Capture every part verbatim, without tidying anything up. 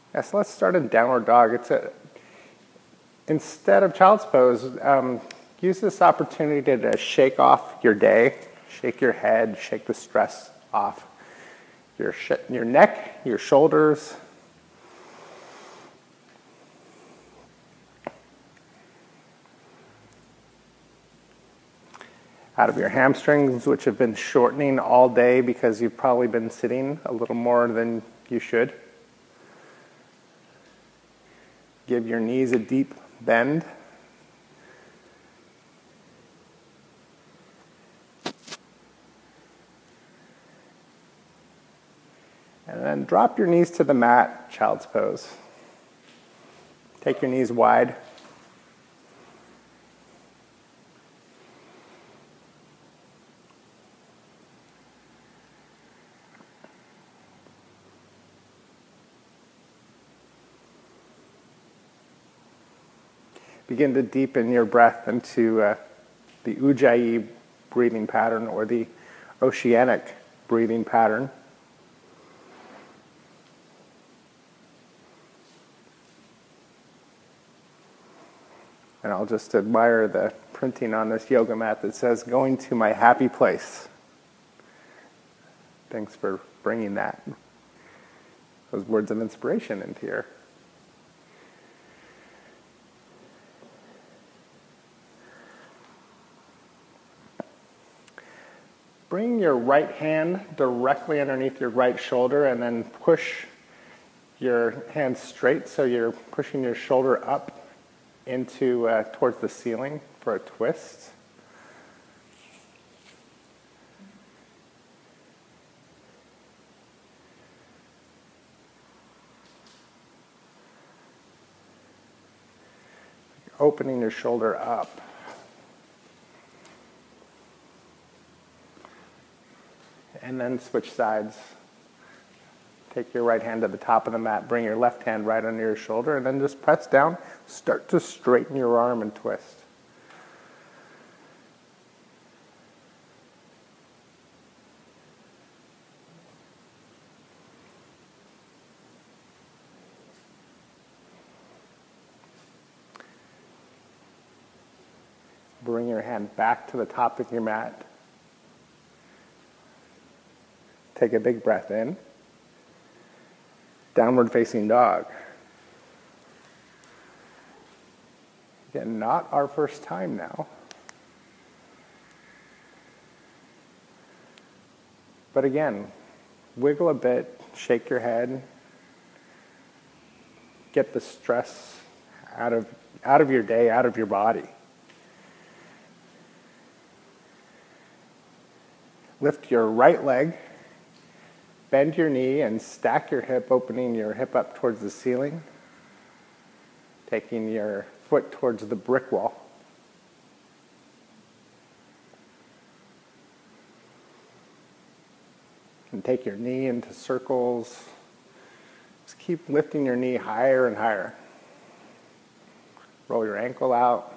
Yeah, so let's start in downward dog. It's a, instead of child's pose, um, use this opportunity to shake off your day, shake your head, shake the stress off your, sh your neck, your shoulders. Out of your hamstrings, which have been shortening all day because you've probably been sitting a little more than you should. Give your knees a deep bend. And then drop your knees to the mat, child's pose. Take your knees wide. Begin to deepen your breath into uh, the Ujjayi breathing pattern or the oceanic breathing pattern. And I'll just admire the printing on this yoga mat that says, "Going to my happy place." Thanks for bringing that, those words of inspiration into here. Bring your right hand directly underneath your right shoulder and then push your hand straight so you're pushing your shoulder up into uh, towards the ceiling for a twist. Opening your shoulder up. And then switch sides. Take your right hand to the top of the mat, bring your left hand right under your shoulder, and then just press down. Start to straighten your arm and twist. Bring your hand back to the top of your mat. Take a big breath in. Downward facing dog. Again, not our first time now. But again, wiggle a bit, shake your head, get the stress out of, out of your day, out of your body. Lift your right leg. Bend your knee and stack your hip, opening your hip up towards the ceiling, taking your foot towards the brick wall. And take your knee into circles. Just keep lifting your knee higher and higher. Roll your ankle out.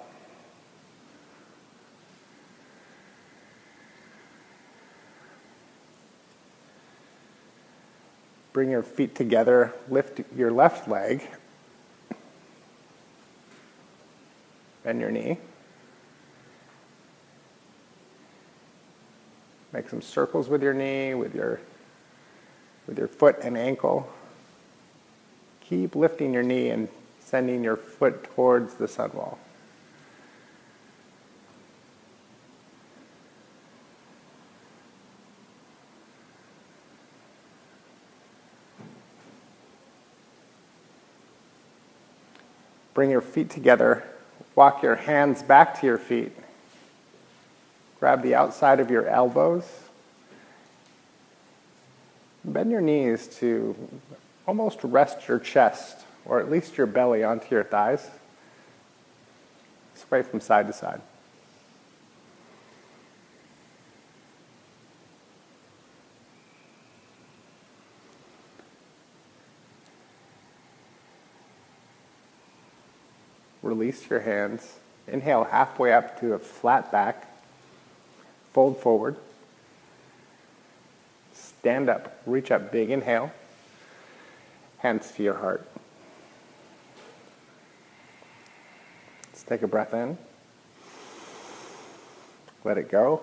Bring your feet together, lift your left leg, bend your knee. Make some circles with your knee, with your, with your foot and ankle. Keep lifting your knee and sending your foot towards the sun wall. Bring your feet together. Walk your hands back to your feet. Grab the outside of your elbows. Bend your knees to almost rest your chest, or at least your belly, onto your thighs. Sway from side to side. Release your hands. Inhale halfway up to a flat back. Fold forward. Stand up. Reach up big. Inhale. Hands to your heart. Let's take a breath in. Let it go.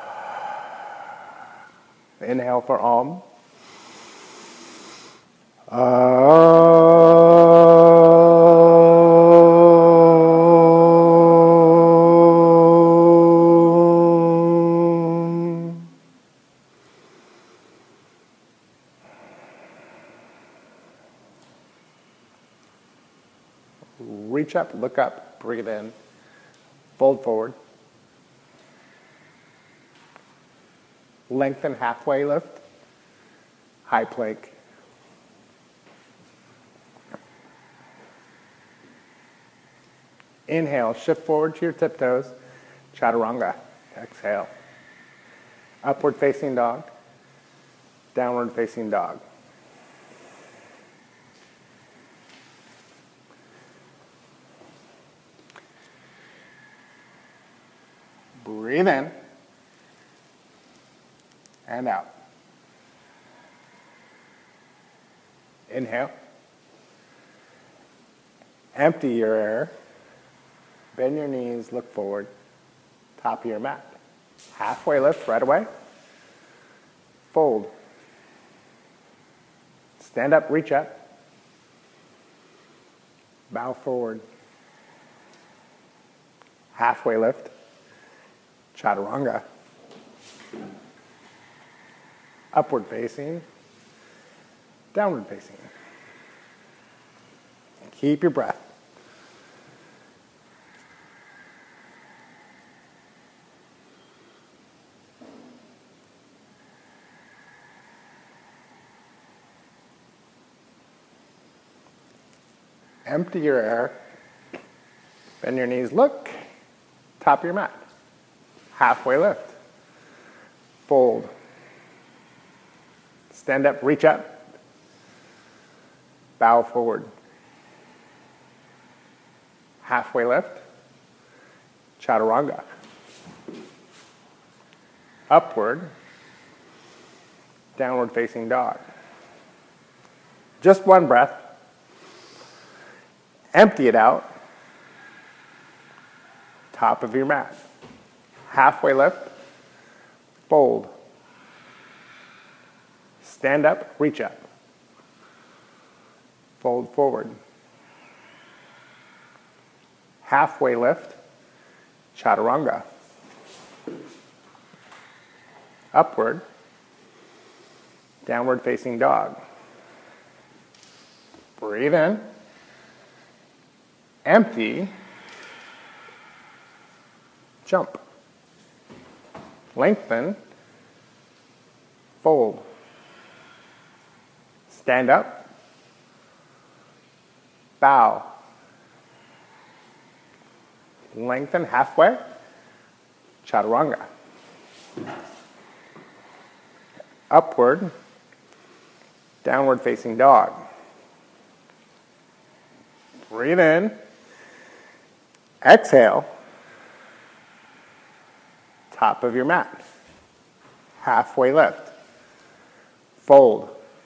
Inhale for Om. Om. Reach up, look up, breathe in, fold forward. Lengthen halfway lift, high plank. Inhale, shift forward to your tiptoes, chaturanga. Exhale. Upward facing dog, downward facing dog. Breathe in and out. Inhale. Empty your air. Bend your knees, look forward. Top of your mat. Halfway lift right away. Fold. Stand up, reach up. Bow forward. Halfway lift. Chaturanga. Upward facing. Downward facing. Keep your breath. Empty your air. Bend your knees, look. Top of your mat. Halfway lift. Fold. Stand up, reach up. Bow forward. Halfway lift. Chaturanga. Upward. Downward facing dog. Just one breath. Empty it out. Top of your mat. Halfway lift. Fold. Stand up, reach up. Fold forward. Halfway lift. Chaturanga. Upward. Downward facing dog. Breathe in. Empty. Jump. Lengthen. Fold. Stand up. Bow. Lengthen halfway. Chaturanga. Upward. Downward facing dog. Breathe in. Exhale. Top of your mat. Halfway lift. Fold.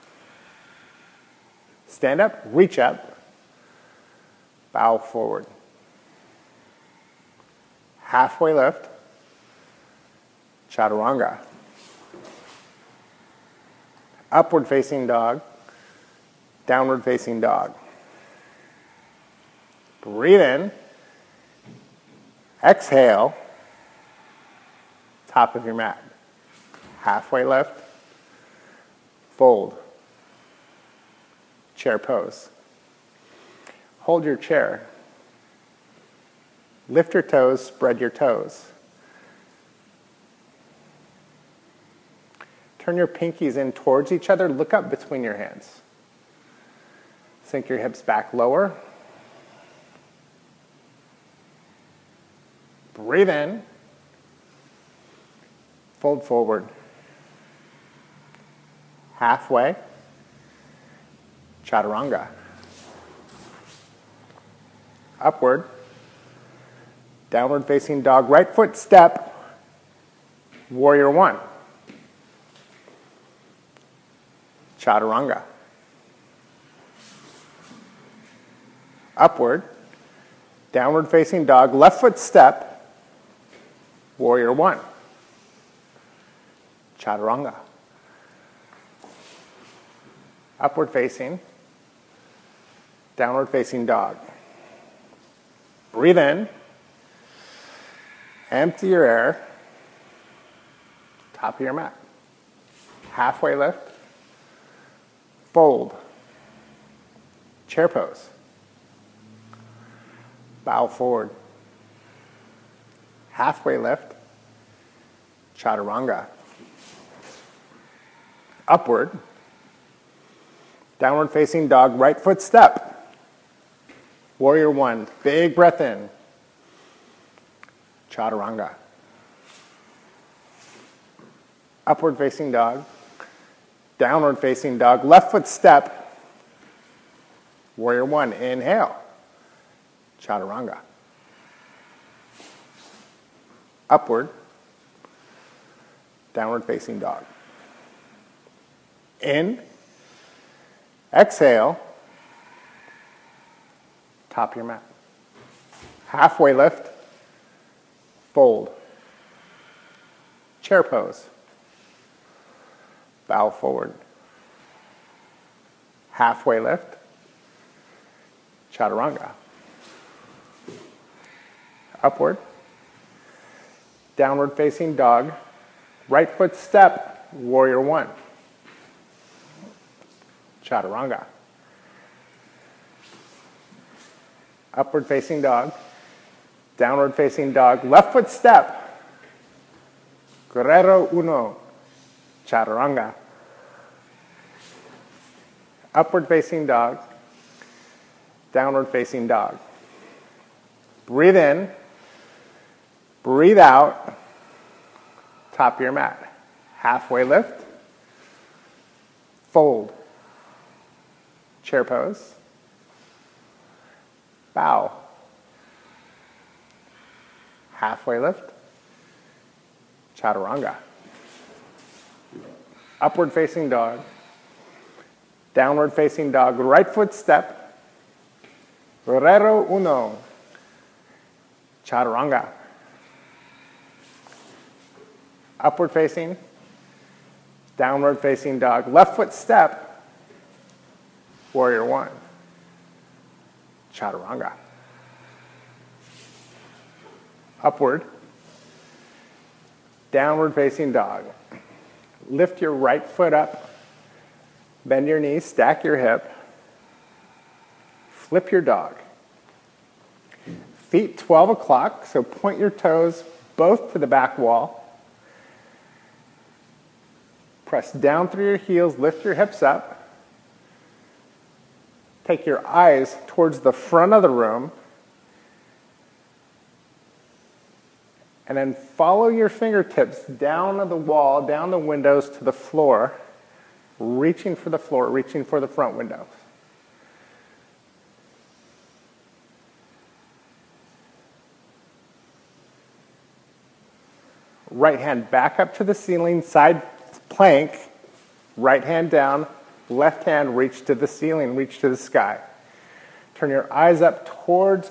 Stand up, reach up. Bow forward. Halfway lift. Chaturanga. Upward facing dog. Downward facing dog. Breathe in. Exhale. Top of your mat. Halfway lift. Fold. Chair pose. Hold your chair. Lift your toes, spread your toes. Turn your pinkies in towards each other. Look up between your hands. Sink your hips back lower. Breathe in. Fold forward. Halfway. Chaturanga. Upward. Downward facing dog. Right foot step. Warrior one. Chaturanga. Upward. Downward facing dog, left foot step, warrior one. Chaturanga. Upward facing, downward facing dog. Breathe in, empty your air, top of your mat. Halfway lift, fold, chair pose. Bow forward. Halfway lift, chaturanga. Upward, downward facing dog, right foot step. Warrior one, big breath in. Chaturanga. Upward facing dog, downward facing dog, left foot step. Warrior one, inhale. Chaturanga. Upward, downward facing dog. In, exhale, top of your mat. Halfway lift, fold. Chair pose. Bow forward. Halfway lift, chaturanga. Upward, downward facing dog, right foot step, warrior one. Chaturanga. Upward facing dog, downward facing dog, left foot step. Guerrero uno. Chaturanga. Upward facing dog, downward facing dog. Breathe in, breathe out, top of your mat. Halfway lift, fold. Chair pose. Bow. Halfway lift. Chaturanga. Upward facing dog. Downward facing dog. Right foot step. Guerrero uno. Chaturanga. Upward facing. Downward facing dog. Left foot step. Warrior one. Chaturanga. Upward. Downward facing dog. Lift your right foot up. Bend your knees, stack your hip. Flip your dog. Feet twelve o'clock, so point your toes both to the back wall. Press down through your heels, lift your hips up. Take your eyes towards the front of the room. And then follow your fingertips down the wall, down the windows to the floor, reaching for the floor, reaching for the front windows. Right hand back up to the ceiling, side plank, right hand down, left hand reach to the ceiling, reach to the sky. Turn your eyes up towards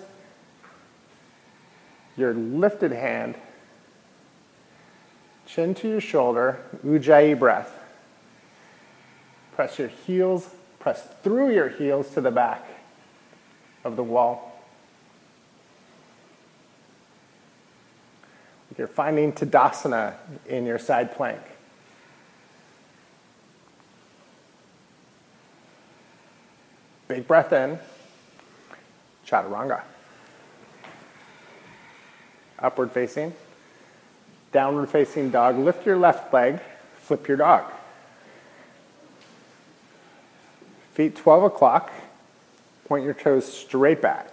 your lifted hand, chin to your shoulder, Ujjayi breath. Press your heels, press through your heels to the back of the wall. You're finding Tadasana in your side plank. Big breath in, Chaturanga. Upward facing, downward facing dog. Lift your left leg, flip your dog. Feet twelve o'clock, point your toes straight back.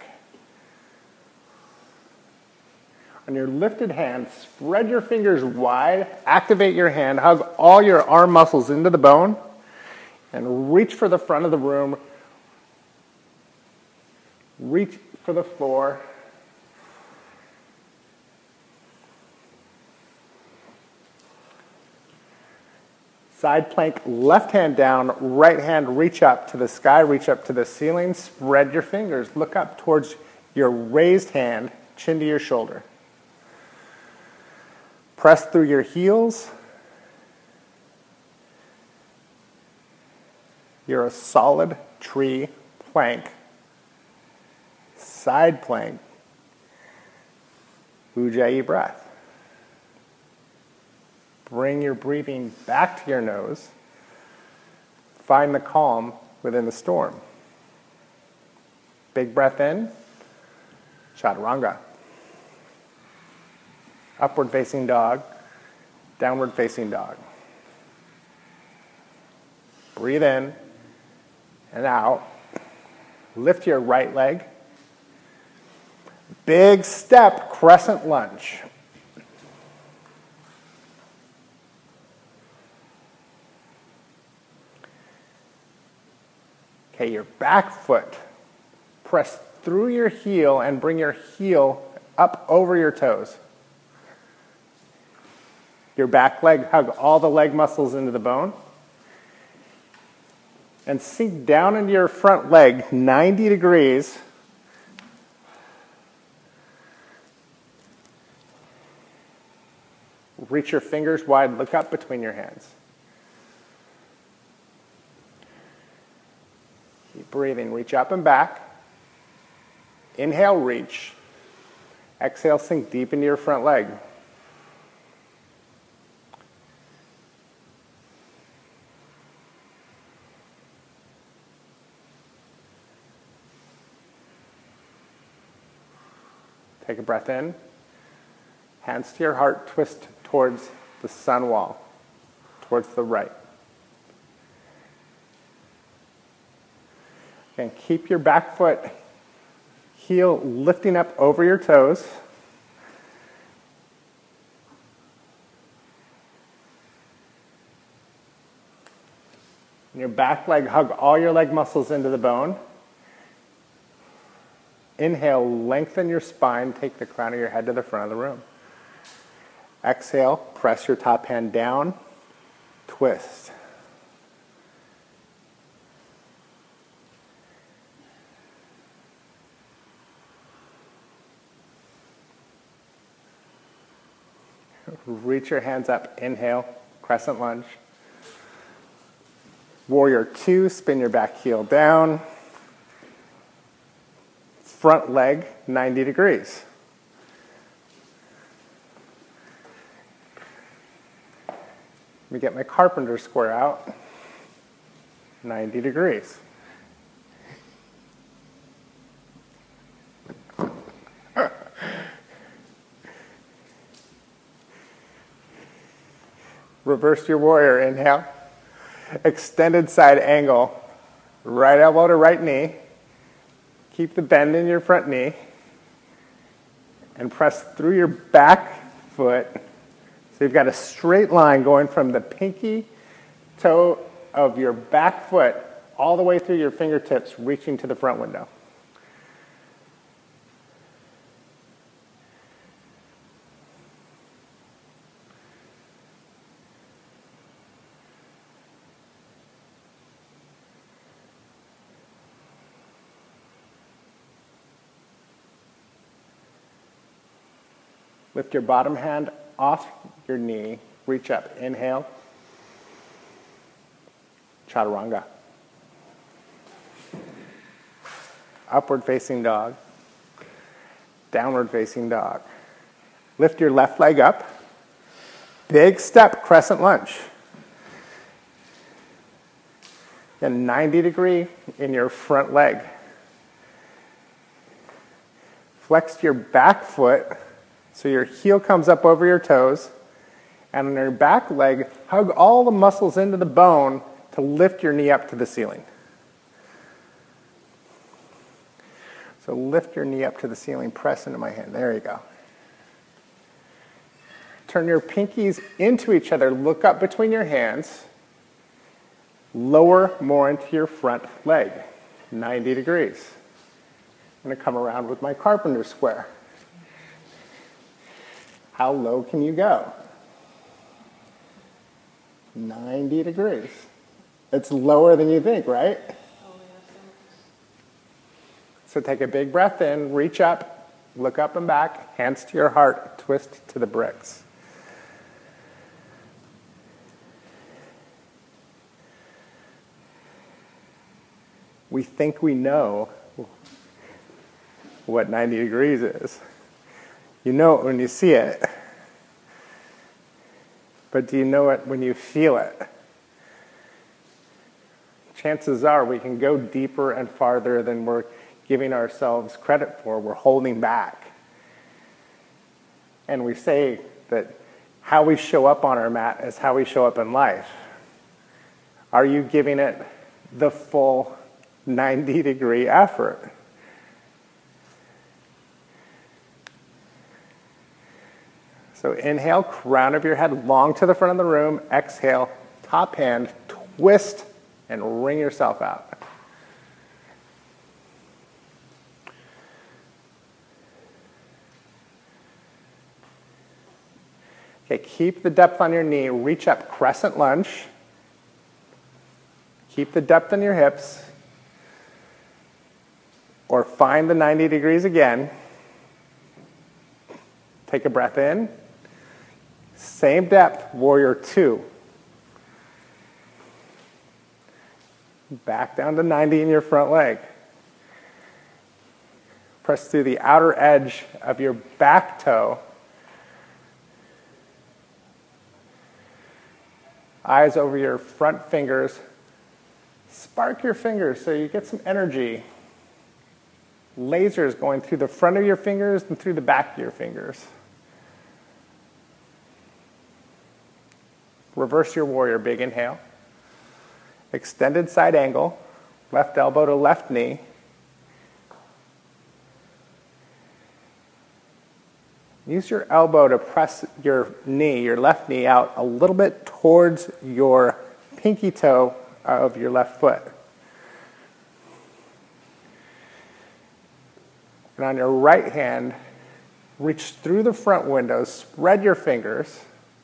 On your lifted hand, spread your fingers wide, activate your hand, hug all your arm muscles into the bone, and reach for the front of the room. Reach for the floor. Side plank, left hand down, right hand reach up to the sky, reach up to the ceiling, spread your fingers, look up towards your raised hand, chin to your shoulder. Press through your heels. You're a solid tree plank, side plank, Ujjayi breath. Bring your breathing back to your nose. Find the calm within the storm. Big breath in, chaturanga. Upward facing dog, downward facing dog. Breathe in and out. Lift your right leg. Big step, crescent lunge. Okay, your back foot. Press through your heel and bring your heel up over your toes. Your back leg, hug all the leg muscles into the bone. And sink down into your front leg ninety degrees. Reach your fingers wide, look up between your hands. Keep breathing, reach up and back. Inhale, reach. Exhale, sink deep into your front leg. Take a breath in. Hands to your heart, twist towards the sun wall, towards the right. And keep your back foot, heel lifting up over your toes. And your back leg, hug all your leg muscles into the bone. Inhale, lengthen your spine, take the crown of your head to the front of the room. Exhale, press your top hand down, twist. Reach your hands up, inhale, crescent lunge. Warrior two, spin your back heel down. Front leg, ninety degrees. Let me get my carpenter square out. ninety degrees. Reverse your warrior, inhale. Extended side angle. Right elbow to right knee. Keep the bend in your front knee. And press through your back foot. So you've got a straight line going from the pinky toe of your back foot all the way through your fingertips, reaching to the front window. Lift your bottom hand off your knee, reach up, inhale, chaturanga. Upward facing dog, downward facing dog. Lift your left leg up, big step, crescent lunge. And ninety degree in your front leg. Flex your back foot, so your heel comes up over your toes, and on your back leg, hug all the muscles into the bone to lift your knee up to the ceiling. So lift your knee up to the ceiling, press into my hand. There you go. Turn your pinkies into each other, look up between your hands, lower more into your front leg, ninety degrees. I'm going to come around with my carpenter square. How low can you go? ninety degrees. It's lower than you think, right? So take a big breath in, reach up, look up and back, hands to your heart, twist to the bricks. We think we know what ninety degrees is. You know it when you see it. But do you know it when you feel it? Chances are we can go deeper and farther than we're giving ourselves credit for. We're holding back. And we say that how we show up on our mat is how we show up in life. Are you giving it the full ninety degree effort? So inhale, crown of your head long to the front of the room. Exhale, top hand, twist, and wring yourself out. Okay, keep the depth on your knee. Reach up, crescent lunge. Keep the depth in your hips. Or find the ninety degrees again. Take a breath in. Same depth, warrior two. Back down to ninety in your front leg. Press through the outer edge of your back toe. Eyes over your front fingers. Spark your fingers so you get some energy. Lasers going through the front of your fingers and through the back of your fingers. Reverse your warrior, big inhale. Extended side angle, left elbow to left knee. Use your elbow to press your knee, your left knee out a little bit towards your pinky toe of your left foot. And on your right hand, reach through the front window, spread your fingers.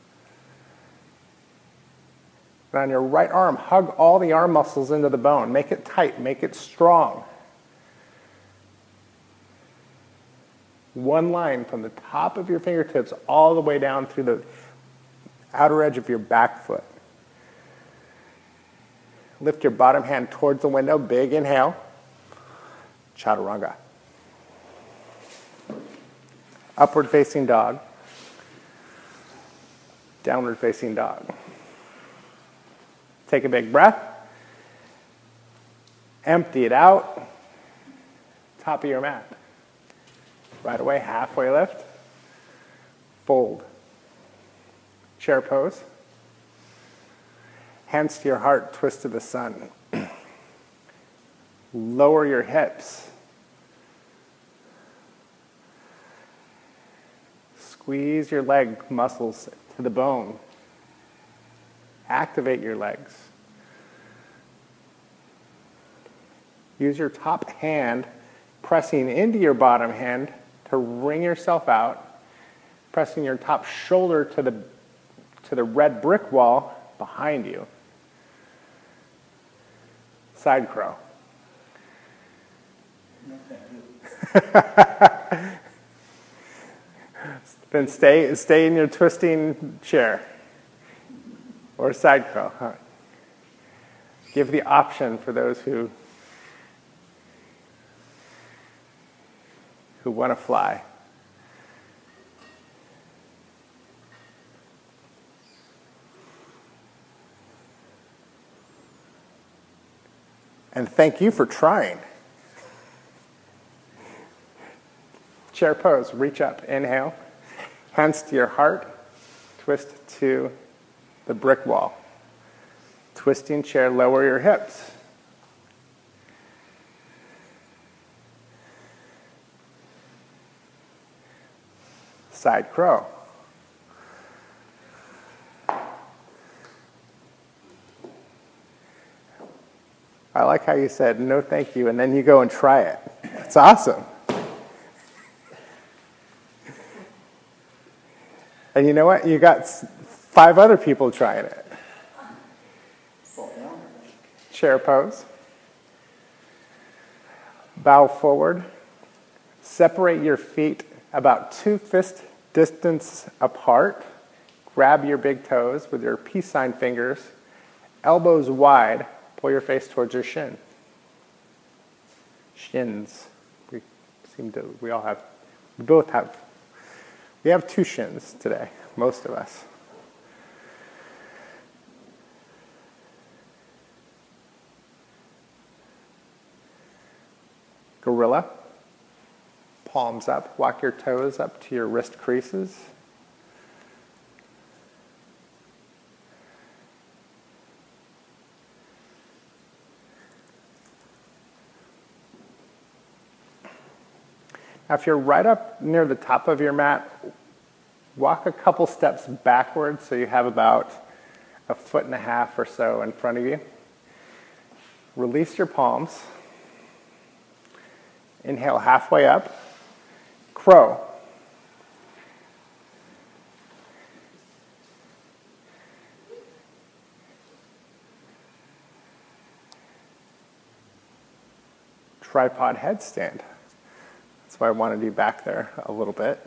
And on your right arm, hug all the arm muscles into the bone. Make it tight, make it strong. One line from the top of your fingertips all the way down through the outer edge of your back foot. Lift your bottom hand towards the window, big inhale. Chaturanga. Upward facing dog. Downward facing dog. Take a big breath. Empty it out. Top of your mat. Right away, halfway lift. Fold. Chair pose. Hands to your heart, twist to the sun. Lower your hips. Squeeze your leg muscles to the bone. Activate your legs. Use your top hand pressing into your bottom hand to wring yourself out, pressing your top shoulder to the, to the red brick wall behind you. Side crow. Then stay, stay in your twisting chair. Or side crow. Huh? Give the option for those who who want to fly. And thank you for trying. Chair pose. Reach up. Inhale. Hands to your heart. Twist to the brick wall. Twisting chair, lower your hips. Side crow. I like how you said no thank you and then you go and try it. It's awesome. And you know what? You got five other people trying it. Chair pose. Bow forward. Separate your feet about two fist distance apart. Grab your big toes with your peace sign fingers. Elbows wide. Pull your face towards your shin. Shins. We seem to, we all have, we both have, we have two shins today, most of us. Gorilla. Palms up. Walk your toes up to your wrist creases. Now, if you're right up near the top of your mat, walk a couple steps backwards so you have about a foot and a half or so in front of you. Release your palms. Inhale halfway up. Crow. Tripod headstand. That's why I wanted you back there a little bit.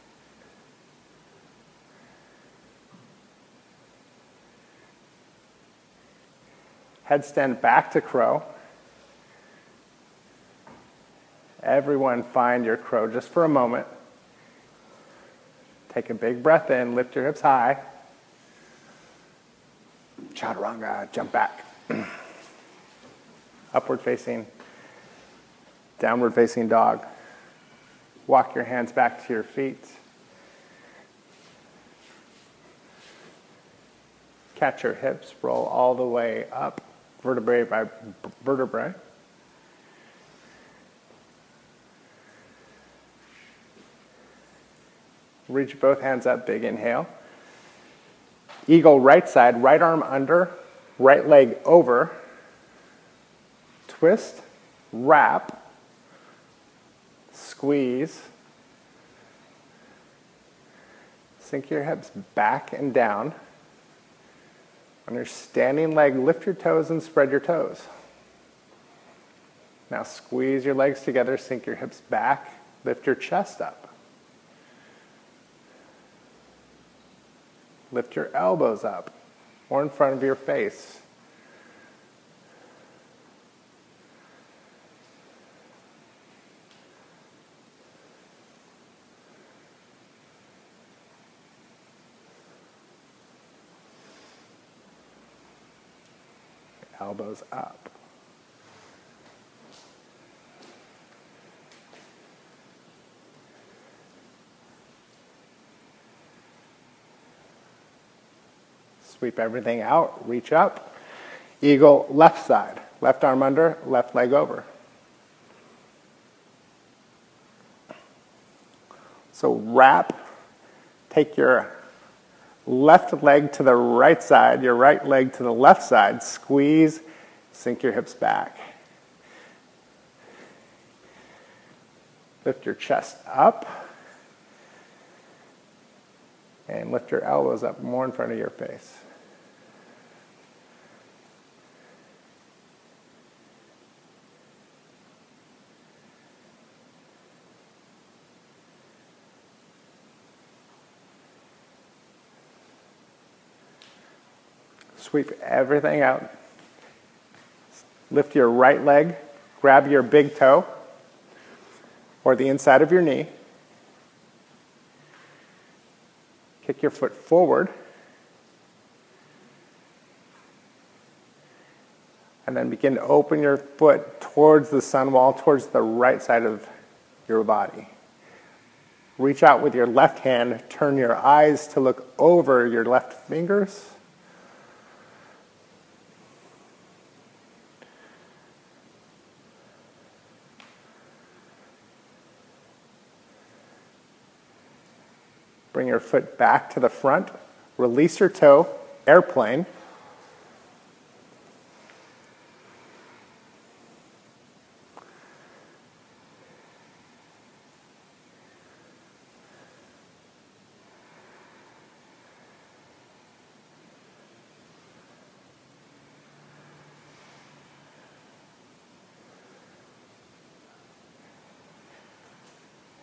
Headstand back to crow. Everyone find your crow just for a moment. Take a big breath in, lift your hips high. Chaturanga, jump back. Upward facing, downward facing dog. Walk your hands back to your feet. Catch your hips, roll all the way up, vertebrae by vertebrae. Reach both hands up, big inhale. Eagle right side, right arm under, right leg over. Twist, wrap, squeeze. Sink your hips back and down. On your standing leg, lift your toes and spread your toes. Now squeeze your legs together, sink your hips back, lift your chest up. Lift your elbows up or in front of your face. Elbows up. Sweep everything out, reach up. Eagle left side, left arm under, left leg over. So wrap, take your left leg to the right side, your right leg to the left side, squeeze, sink your hips back. Lift your chest up and lift your elbows up more in front of your face. Sweep everything out. Lift your right leg, grab your big toe or the inside of your knee. Kick your foot forward. And then begin to open your foot towards the sun wall, towards the right side of your body. Reach out with your left hand, turn your eyes to look over your left fingers. Bring your foot back to the front. Release your toe, airplane.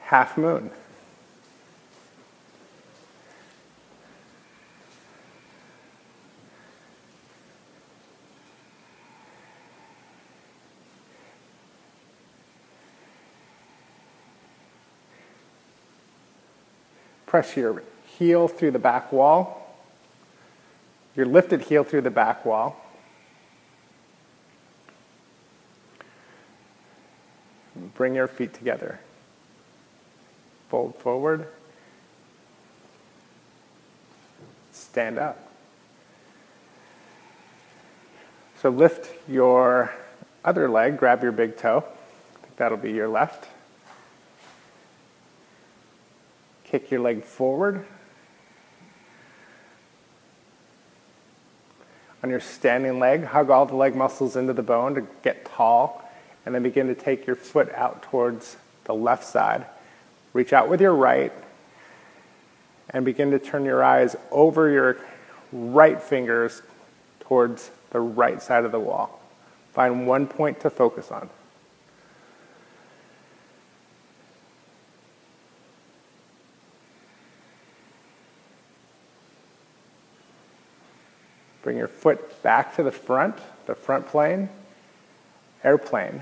half moon. Press your heel through the back wall, your lifted heel through the back wall. Bring your feet together. Fold forward. Stand up. So lift your other leg, grab your big toe. I think that'll be your left. Kick your leg forward. On your standing leg, hug all the leg muscles into the bone to get tall, and then begin to take your foot out towards the left side. Reach out with your right, and begin to turn your eyes over your right fingers towards the right side of the wall. Find one point to focus on. Bring your foot back to the front, the front plane, airplane.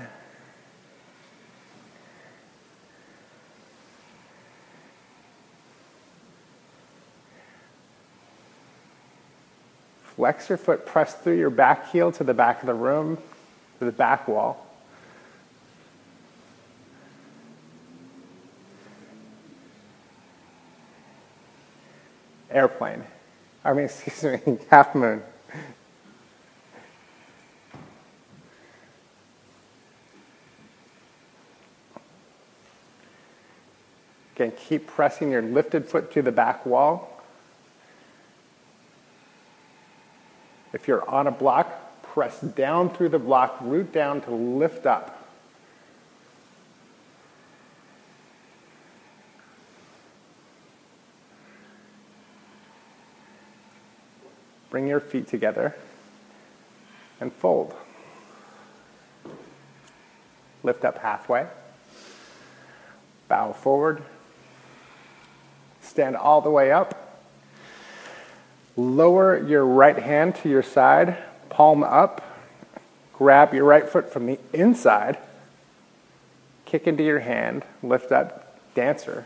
Flex your foot, press through your back heel to the back of the room, to the back wall. Airplane. I mean, excuse me, half moon. Again, keep pressing your lifted foot to the back wall. If you're on a block, press down through the block, root down to lift up. Bring your feet together and fold. Lift up halfway. Bow forward. Stand all the way up. Lower your right hand to your side, palm up. Grab your right foot from the inside. Kick into your hand. Lift up, dancer.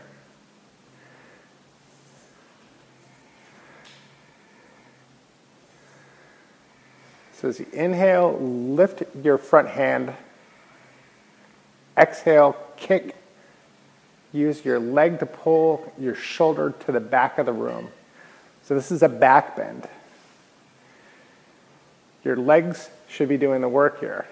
So as you inhale, lift your front hand. Exhale, kick. Use your leg to pull your shoulder to the back of the room. So this is a back bend. Your legs should be doing the work here.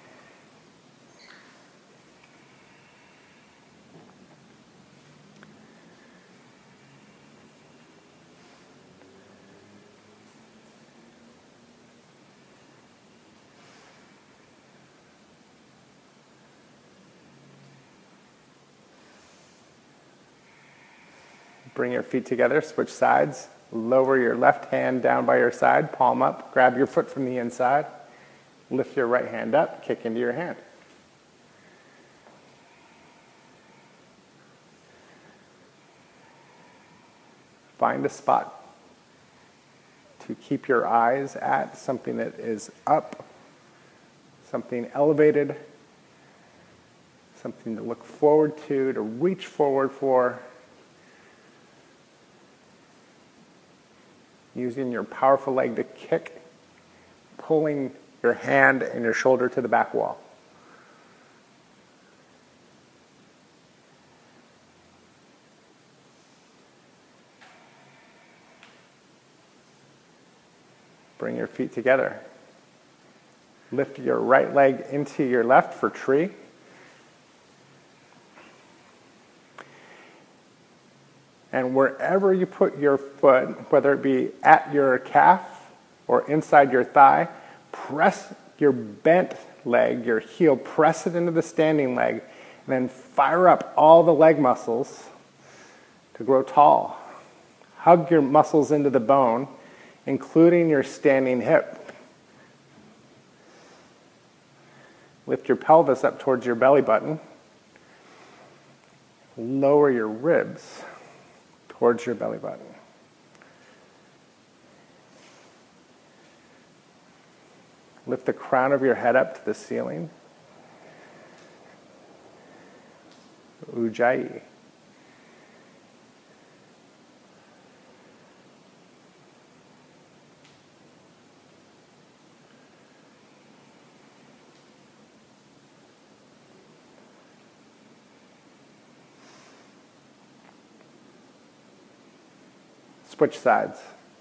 Bring your feet together, switch sides. Lower your left hand down by your side, palm up. Grab your foot from the inside. Lift your right hand up, kick into your hand. Find a spot to keep your eyes at, something that is up, something elevated, something to look forward to, to reach forward for. Using your powerful leg to kick, pulling your hand and your shoulder to the back wall. Bring your feet together. Lift your right leg into your left for tree. And wherever you put your foot, whether it be at your calf or inside your thigh, press your bent leg, your heel, press it into the standing leg, and then fire up all the leg muscles to grow tall. Hug your muscles into the bone, including your standing hip. Lift your pelvis up towards your belly button. lower your ribs towards your belly button. Lift the crown of your head up to the ceiling. Ujjayi. Switch sides.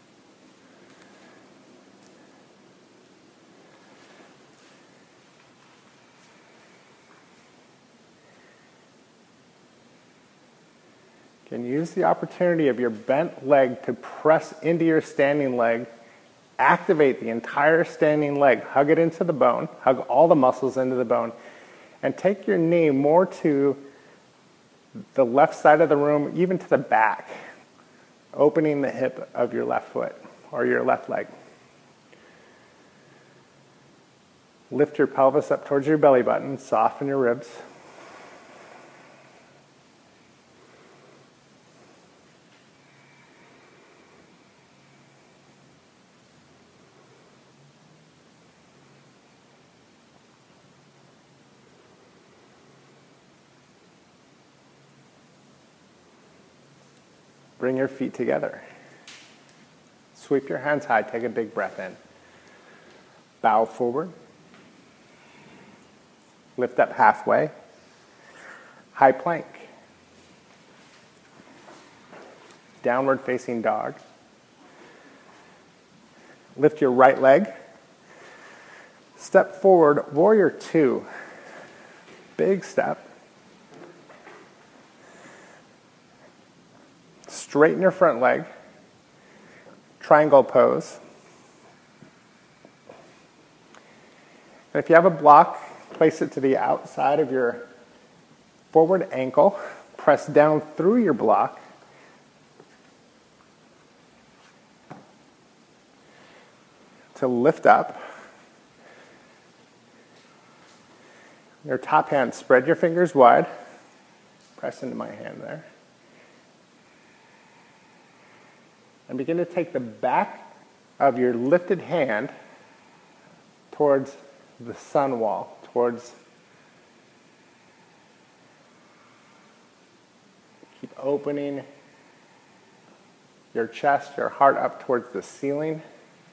You can use the opportunity of your bent leg to press into your standing leg. Activate the entire standing leg. Hug it into the bone. Hug all the muscles into the bone. And take your knee more to the left side of the room, even to the back, opening the hip of your left foot or your left leg. Lift your pelvis up towards your belly button. Soften your ribs. Bring your feet together. Sweep your hands high. Take a big breath in. Bow forward. Lift up halfway. High plank. Downward facing dog. Lift your right leg. Step forward, warrior two. Big step. Straighten your front leg. Triangle pose. And if you have a block, place it to the outside of your forward ankle. Press down through your block. To lift up. Your top hand, spread your fingers wide. Press into my hand there. And begin to take the back of your lifted hand towards the sun wall, towards, keep opening your chest, your heart up towards the ceiling.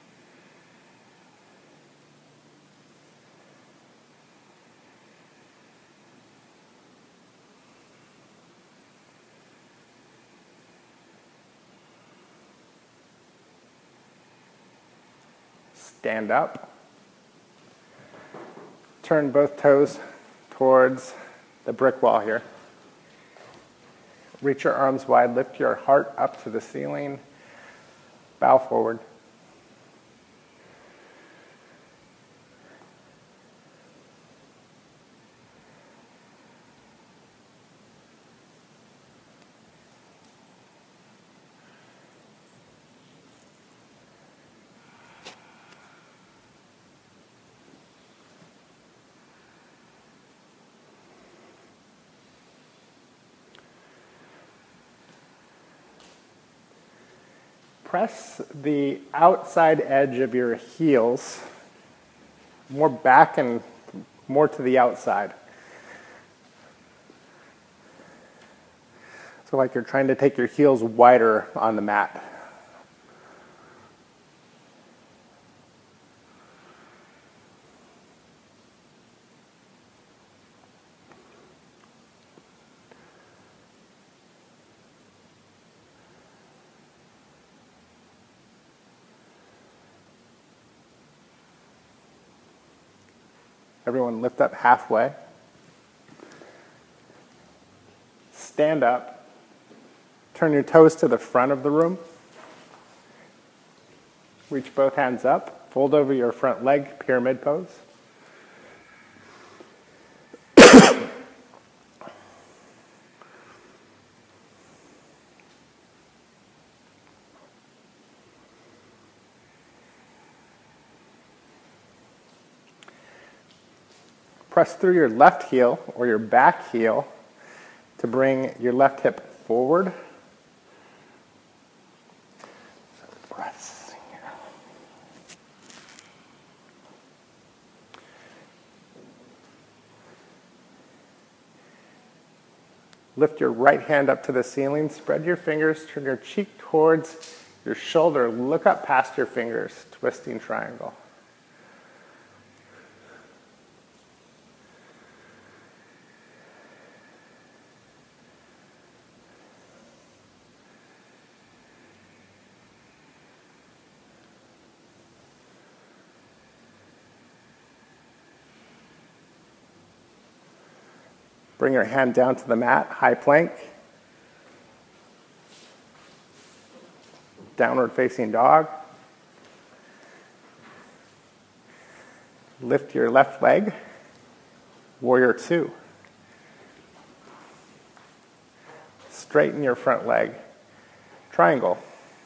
Stand up. Turn both toes towards the brick wall here. Reach your arms wide. Lift your heart up to the ceiling. Bow forward. Press the outside edge of your heels more back and more to the outside. So like you're trying to take your heels wider on the mat. Everyone lift up halfway. Stand up. Turn your toes to the front of the room. Reach both hands up. Fold over your front leg, pyramid pose. Press through your left heel or your back heel to bring your left hip forward. So press here. Lift your right hand up to the ceiling, spread your fingers, turn your cheek towards your shoulder, look up past your fingers, twisting triangle. Bring your hand down to the mat, high plank. Downward facing dog. Lift your left leg, warrior two. Straighten your front leg, triangle.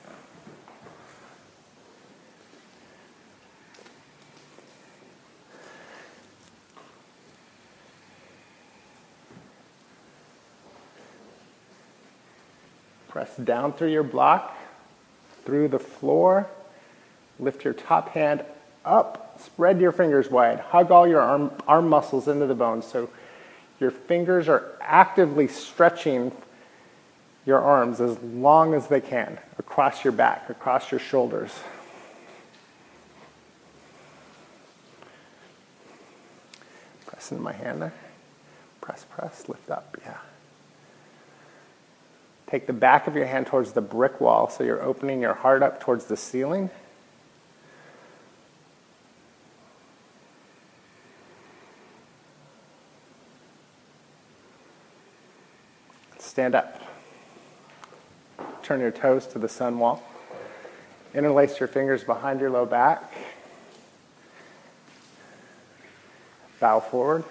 Press down through your block, through the floor. Lift your top hand up. Spread your fingers wide. Hug all your arm, arm muscles into the bones so your fingers are actively stretching your arms as long as they can across your back, across your shoulders. Press into my hand there. Press, press, lift up, yeah. Take the back of your hand towards the brick wall so you're opening your heart up towards the ceiling. Stand up. Turn your toes to the sun wall. Interlace your fingers behind your low back. Bow forward.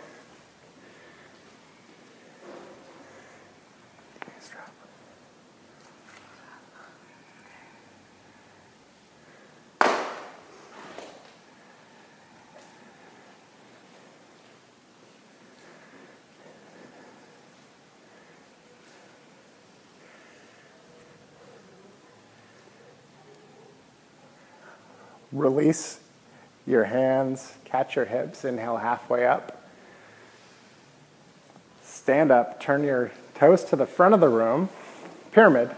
Release your hands, catch your hips, inhale halfway up. Stand up, turn your toes to the front of the room, pyramid.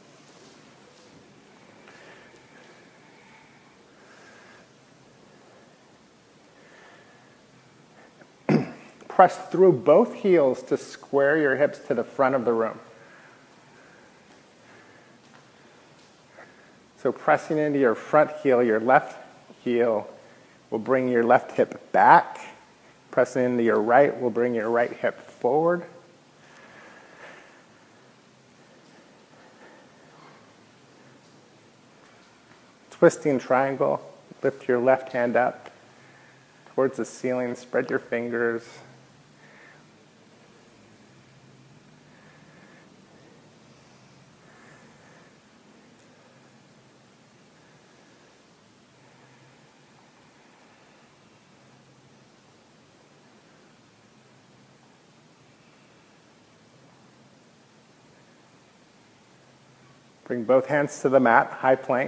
Press through both heels to square your hips to the front of the room. So pressing into your front heel, your left heel will bring your left hip back. Pressing into your right will bring your right hip forward. Twisting triangle, lift your left hand up towards the ceiling, spread your fingers. Bring both hands to the mat, high plank.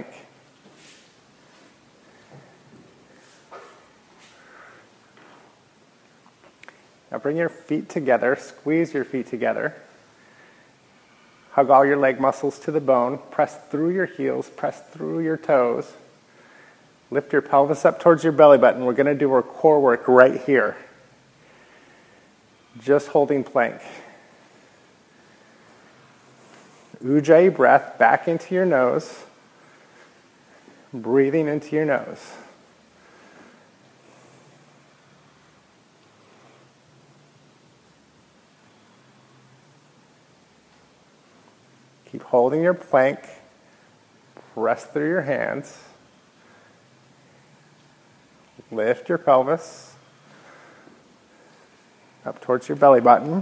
Now bring your feet together, squeeze your feet together. Hug all your leg muscles to the bone. Press through your heels, press through your toes. Lift your pelvis up towards your belly button. We're going to do our core work right here. Just holding plank. Ujjayi breath back into your nose, breathing into your nose. Keep holding your plank, press through your hands, lift your pelvis up towards your belly button.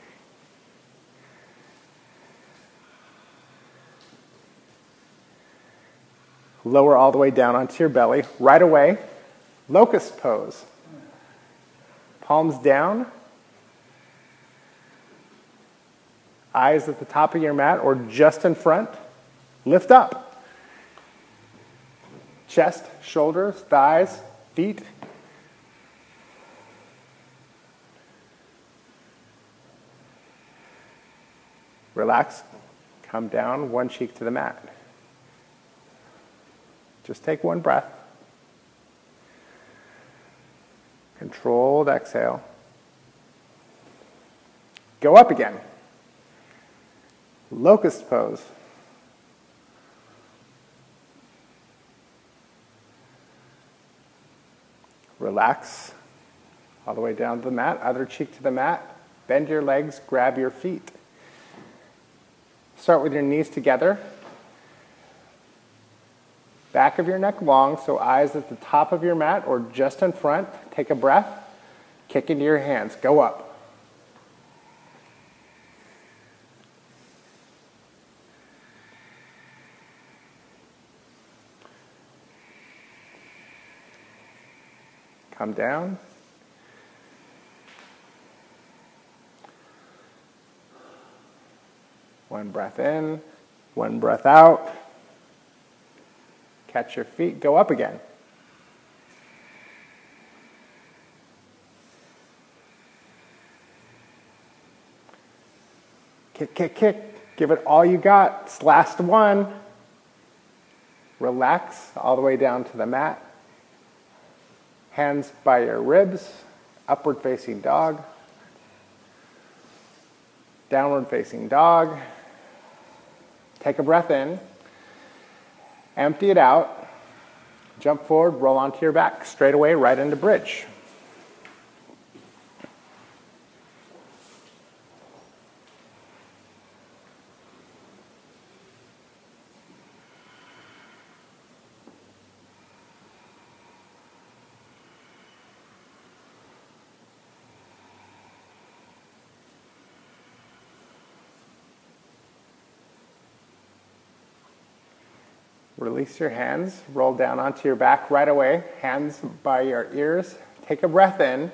Lower all the way down onto your belly. Right away, locust pose. Palms down. Eyes at the top of your mat or just in front. Lift up. Chest, shoulders, thighs, feet. Relax. Come down, one cheek to the mat. Just take one breath. Controlled exhale. Go up again. Locust pose. Relax all the way down to the mat, other cheek to the mat. Bend your legs, grab your feet. Start with your knees together. Back of your neck long, so eyes at the top of your mat or just in front. Take a breath. Kick into your hands. Go up. Come down. One breath in, one breath out. Catch your feet, go up again. Kick, kick, kick. Give it all you got. It's last one. Relax all the way down to the mat. Hands by your ribs. Upward facing dog. Downward facing dog. Take a breath in. Empty it out. Jump forward, roll onto your back. Straight away, right into bridge. Release your hands, roll down onto your back right away, hands by your ears. Take a breath in.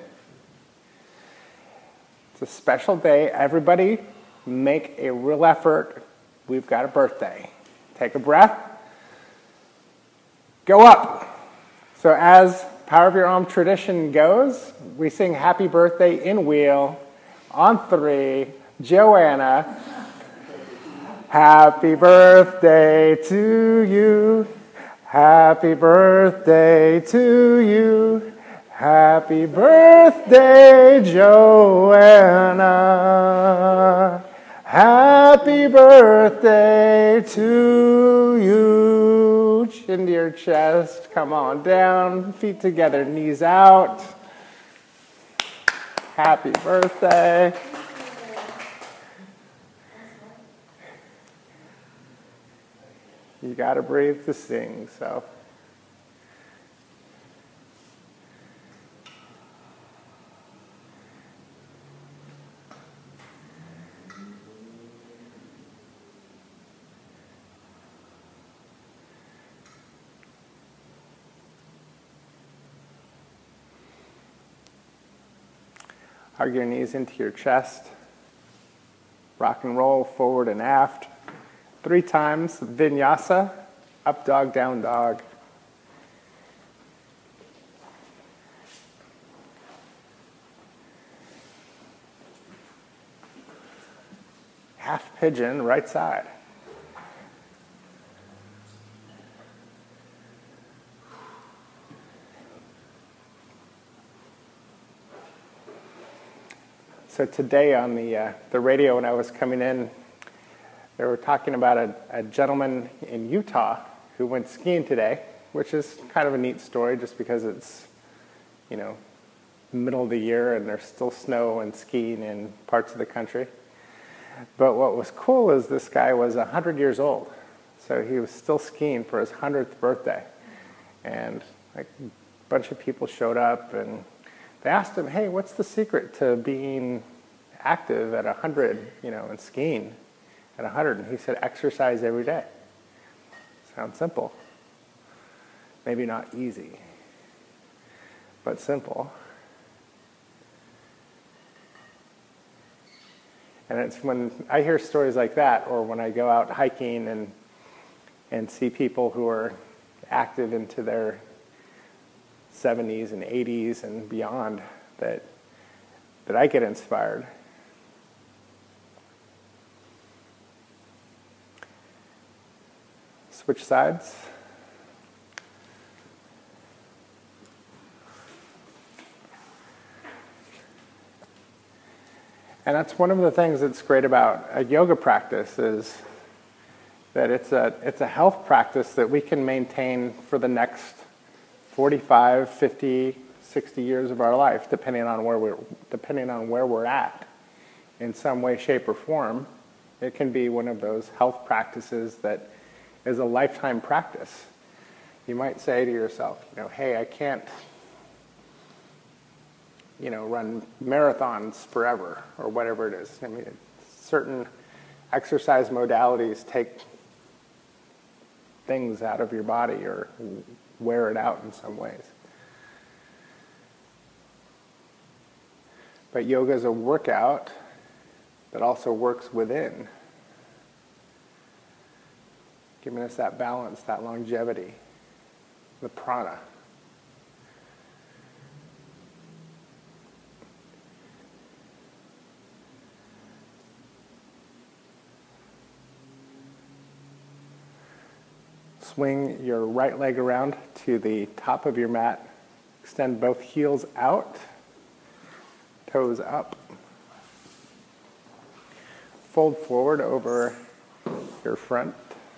It's a special day. Everybody make a real effort. We've got a birthday. Take a breath. Go up. So as Power of Your Om tradition goes, we sing happy birthday in wheel. On three, Joanna. Happy birthday to you. Happy birthday to you. Happy birthday, Joanna. Happy birthday to you. Chin to your chest. Come on down. Feet together, knees out. Happy birthday. You got to breathe to sing, so. Hug your knees into your chest. Rock and roll forward and aft. Three times, vinyasa, up dog, down dog. Half pigeon, right side. So today on the, uh, the radio when I was coming in, they were talking about a, a gentleman in Utah who went skiing today, which is kind of a neat story just because it's, you know, middle of the year and there's still snow and skiing in parts of the country. But what was cool is this guy was one hundred years old. So he was still skiing for his one hundredth birthday. And like, a bunch of people showed up and they asked him, hey, what's the secret to being active at one hundred, you know, and skiing? At one hundred, and he said, exercise every day. Sounds simple. Maybe not easy, but simple. And it's when I hear stories like that, or when I go out hiking and and see people who are active into their seventies and eighties and beyond, that that I get inspired. Switch sides. And that's one of the things that's great about a yoga practice, is that it's a it's a health practice that we can maintain for the next forty-five, fifty, sixty years of our life, depending on where we're depending on where we're at in some way, shape, or form. It can be one of those health practices that is a lifetime practice. You might say to yourself, you know, hey, I can't, you know, run marathons forever, or whatever it is. I mean, certain exercise modalities take things out of your body or wear it out in some ways. But yoga is a workout that also works within, giving us that balance, that longevity, the prana. Swing your right leg around to the top of your mat. Extend both heels out, toes up. Fold forward over your front.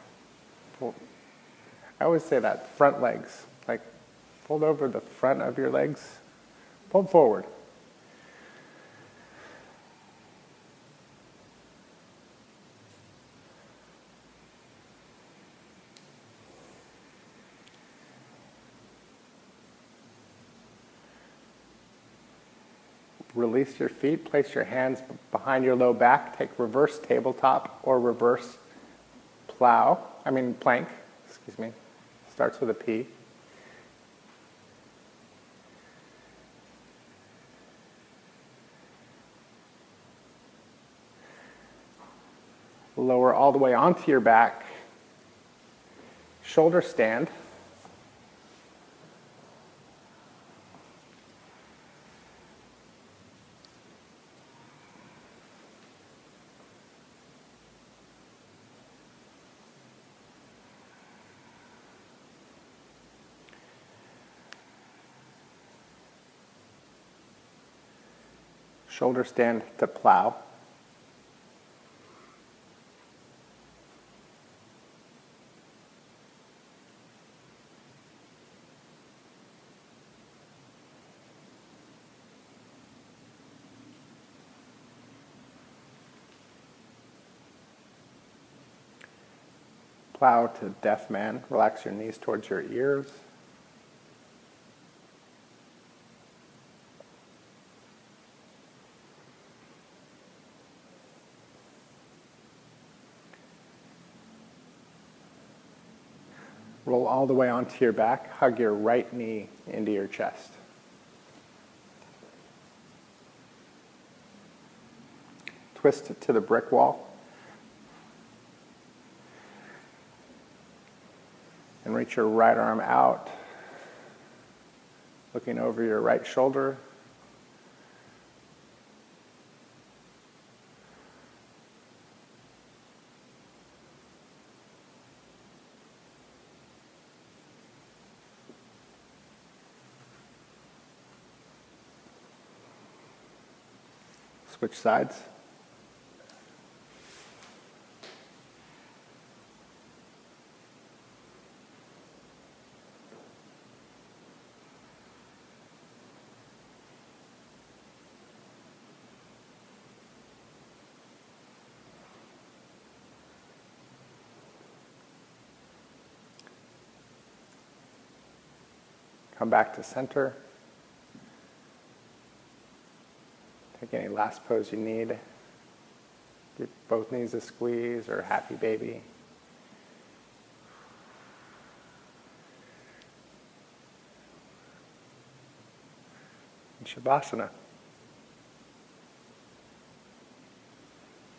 I always say that, front legs. Like, fold over the front of your legs. Fold forward. Release your feet, place your hands behind your low back, take reverse tabletop or reverse plow, I mean plank, excuse me, starts with a P. Lower all the way onto your back, shoulder stand. Shoulder stand to plow. Plow to deaf man. Relax your knees towards your ears. Roll all the way onto your back. Hug your right knee into your chest. Twist to the brick wall. And reach your right arm out, looking over your right shoulder. Switch sides. Come back to center. Take any last pose you need. Give both knees a squeeze or happy baby. And Shavasana.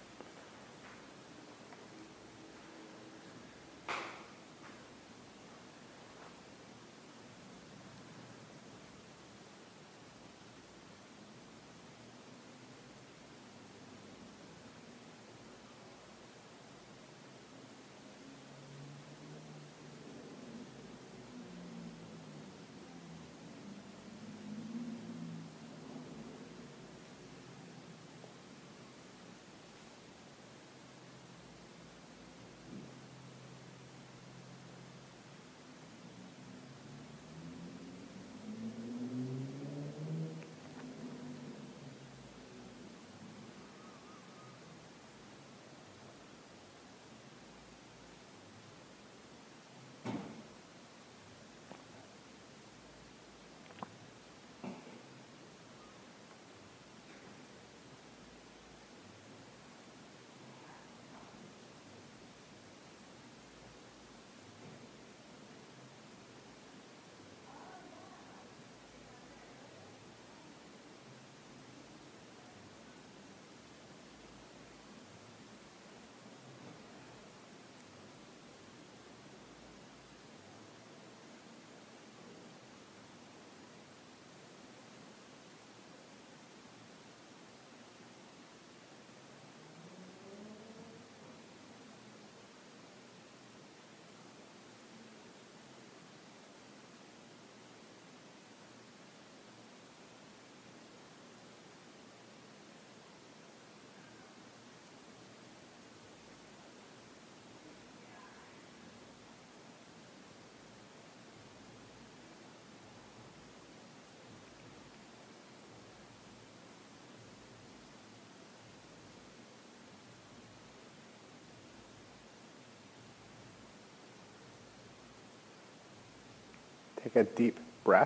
Take a deep breath.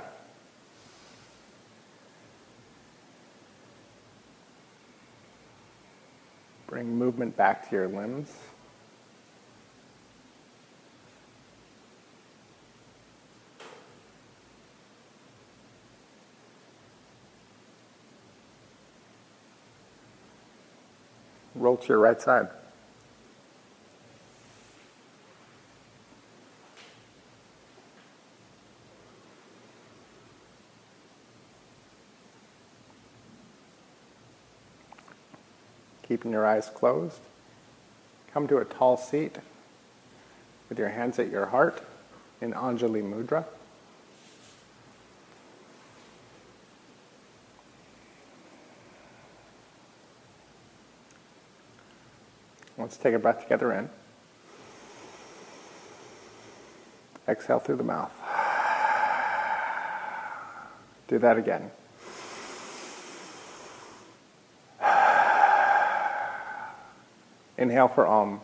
Bring movement back to your limbs. Roll to your right side. Keeping your eyes closed, come to a tall seat with your hands at your heart in Anjali Mudra. Let's take a breath together in. Exhale through the mouth. Do that again. Inhale for Om.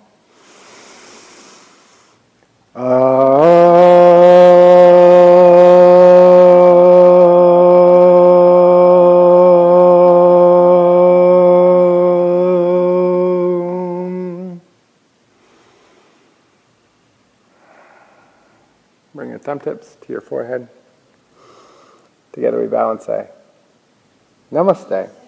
Bring your thumb tips to your forehead. Together we bow and say, Namaste.